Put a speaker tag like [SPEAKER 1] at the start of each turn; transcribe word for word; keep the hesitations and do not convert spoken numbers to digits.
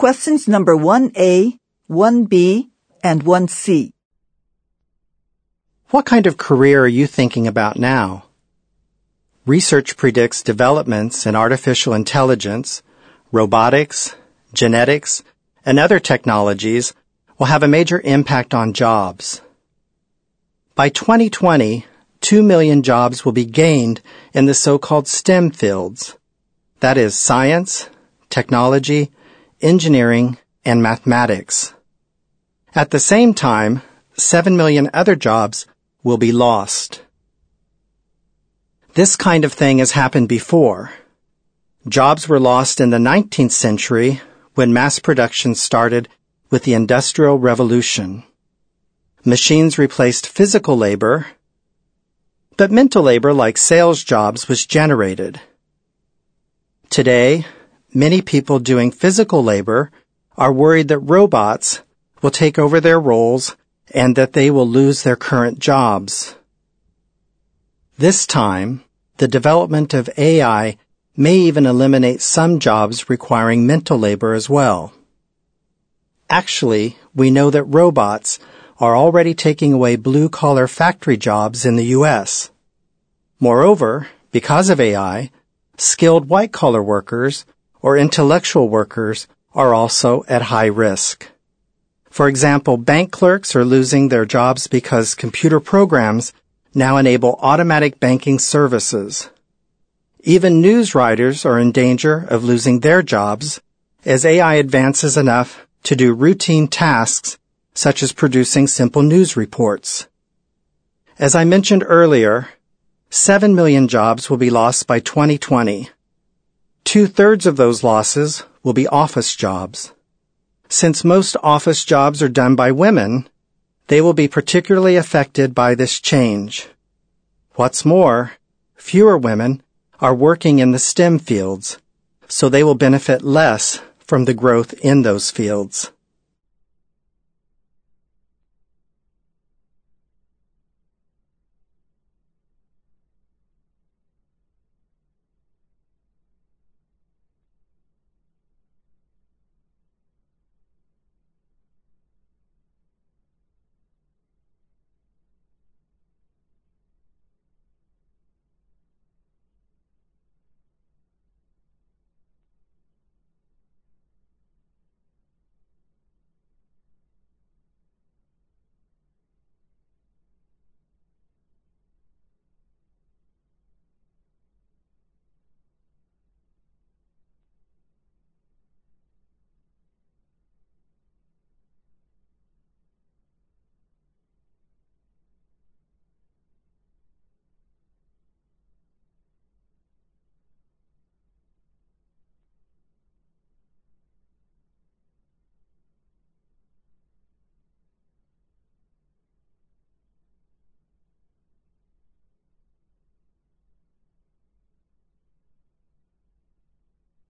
[SPEAKER 1] questions number one A, one B, and one C.
[SPEAKER 2] What kind of career are you thinking about now? Research predicts developments in artificial intelligence, robotics, genetics, and other technologies will have a major impact on jobs. By twenty twenty, two million jobs will be gained in the so-called STEM fields. That is science, technology, engineering, and mathematics. At the same time, seven million other jobs will be lost. This kind of thing has happened before. Jobs were lost in the nineteenth century when mass production started with the Industrial Revolution. Machines replaced physical labor, but mental labor like sales jobs was generated. Today, many people doing physical labor are worried that robots will take over their roles and that they will lose their current jobs. This time, the development of A I may even eliminate some jobs requiring mental labor as well. Actually, we know that robots are already taking away blue-collar factory jobs in the U S. Moreover, because of A I, skilled white-collar workers or intellectual workers are also at high risk. For example, bank clerks are losing their jobs because computer programs now enable automatic banking services. Even news writers are in danger of losing their jobs as A I advances enough to do routine tasks such as producing simple news reports. As I mentioned earlier, seven million jobs will be lost by twenty twenty. Two-thirds of those losses will be office jobs. Since most office jobs are done by women, they will be particularly affected by this change. What's more, fewer women are working in the STEM fields, so they will benefit less from the growth in those fields.